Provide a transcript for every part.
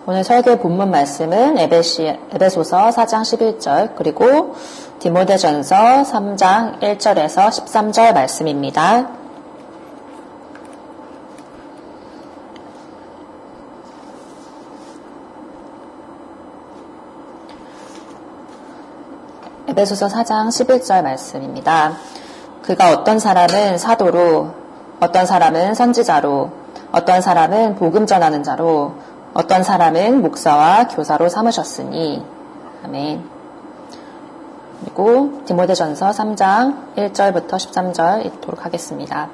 오늘 설교 본문 말씀은 에베소서 4장 11절 그리고 디모데전서 3장 1절에서 13절 말씀입니다. 에베소서 4장 11절 말씀입니다. 그가 어떤 사람은 사도로, 어떤 사람은 선지자로, 어떤 사람은 복음 전하는 자로, 어떤 사람은 목사와 교사로 삼으셨으니. 아멘. 그리고 디모데전서 3장 1절부터 13절 읽도록 하겠습니다.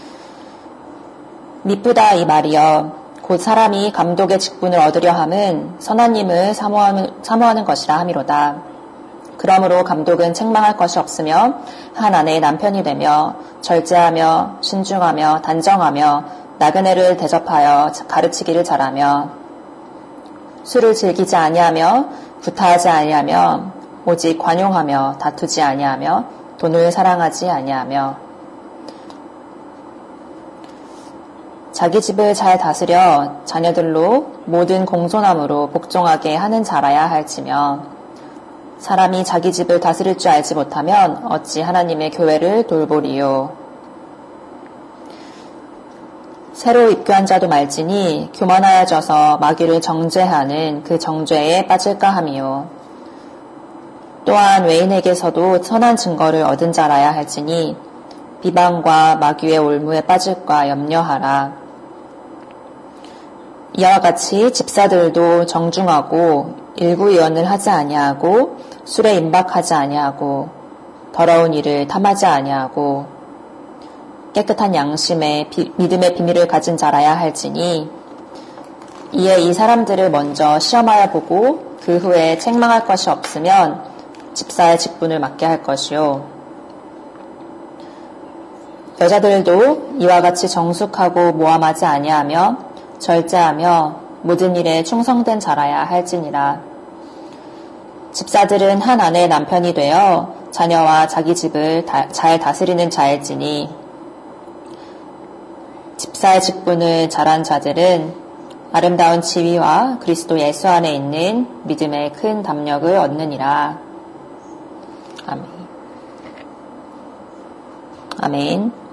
미쁘다 이 말이여, 곧 사람이 감독의 직분을 얻으려 함은 선한 님을 사모하는 것이라 함이로다. 그러므로 감독은 책망할 것이 없으며 한 아내의 남편이 되며 절제하며 신중하며 단정하며 나그네를 대접하여 가르치기를 잘하며 술을 즐기지 아니하며 구타하지 아니하며 오직 관용하며 다투지 아니하며 돈을 사랑하지 아니하며 자기 집을 잘 다스려 자녀들로 모든 공손함으로 복종하게 하는 자라야 할지며 사람이 자기 집을 다스릴 줄 알지 못하면 어찌 하나님의 교회를 돌보리요. 새로 입교한 자도 말지니 교만하여져서 마귀를 정죄하는 그 정죄에 빠질까 함이요. 또한 외인에게서도 선한 증거를 얻은 자라야 할지니 비방과 마귀의 올무에 빠질까 염려하라. 이와 같이 집사들도 정중하고 일구의언을 하지 아니하고 술에 임박하지 아니하고 더러운 일을 탐하지 아니하고 깨끗한 양심에 믿음의 비밀을 가진 자라야 할지니 이에 이 사람들을 먼저 시험하여 보고 그 후에 책망할 것이 없으면 집사의 직분을 맡게 할 것이요. 여자들도 이와 같이 정숙하고 모함하지 아니하며 절제하며 모든 일에 충성된 자라야 할지니라. 집사들은 한 아내의 남편이 되어 자녀와 자기 집을 잘 다스리는 자일지니 집사의 직분을 잘한 자들은 아름다운 지위와 그리스도 예수 안에 있는 믿음의 큰 담력을 얻느니라. 아멘. 아멘.